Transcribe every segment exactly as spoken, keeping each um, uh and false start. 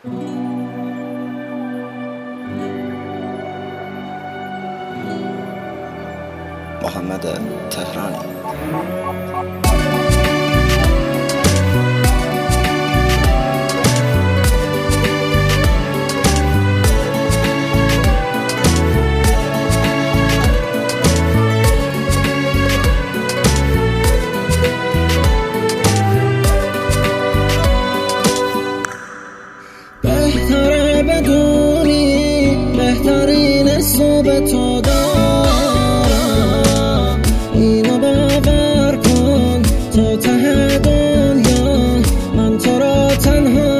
محمد تهرانی. بهتره بدونی بهترین صبح تو دارم، اینو باور کن تا ته دنیا من تو را تنها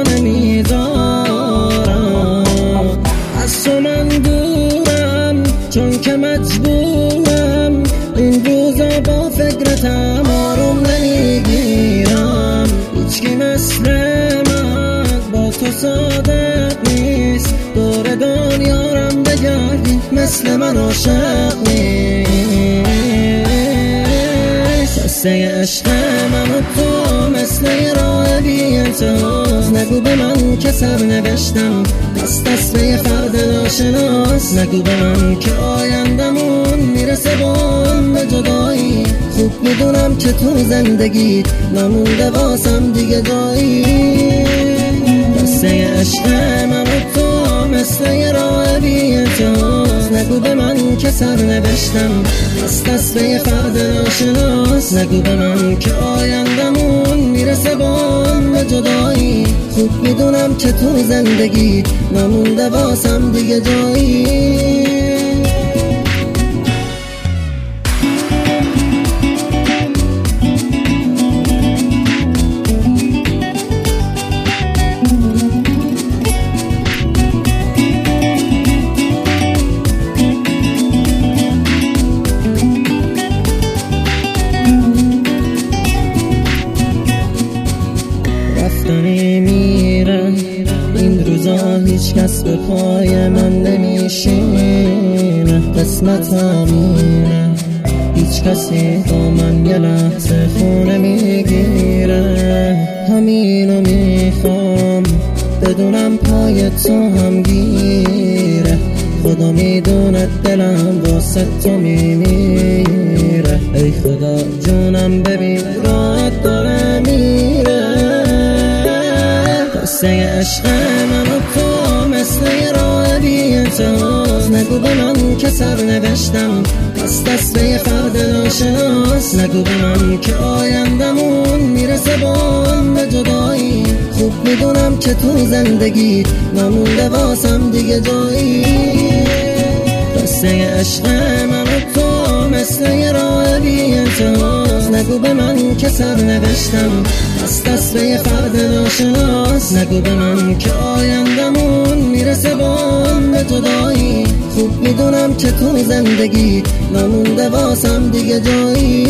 نمیذارم. از تو من دورم چون که مجبورم، این روزا با فکرتم آروم نمیگیرم. هیچکی مثل من با تو صادق نیست، دور دنیارم بگردی مثل من عاشق نیست. قصه عشق من و تو مثل یه راه بی انتهاست. نگو به من که سر نوشتم از دست به یه فرد ناشناس. نگو به من که آیندمون میرسه با هم به جدایی. خوب میدونم که تو زندگیت نمونده واسم دیگه جایی. قصه عشق من و تو مثل یه راه بی انتهاست. نگو به من که سر نوشتم از دست به یه فرد ناشناس. نگو به من که آیندمون میرسه با هم به جدایی. خوب میدونم که تو زندگیت نمونده واسم دیگه جایی. میره این روزا هیچ کس به پای من نمیشینه. قسمتم میره هیچ کسی با من یه لحظه خونه میگیره. همینو میخوام بدونم پای تو هم گیره. خدا میدونه دلم واسه تو میمیره. ای خدا جونم ببین راحت داره میره. قصه عشق من و تو مثل یه راه بی انتهاست. نگو به من که سر نوشتم از دست به یه فرد ناشناس. نگو به من که آیندمون میرسه با هم به جدایی. خوب میدونم که تو زندگیت نمونده واسم دیگه جایی. قصه عشق من و تو مثل یه راه بی انتهاست. نگو به من که سر نوشتم از دست به یه فرد ناشناس. نگو به من که آیندمون میرسه با هم به جدایی. خوب میدونم که تو زندگیت نمونده واسم دیگه جایی.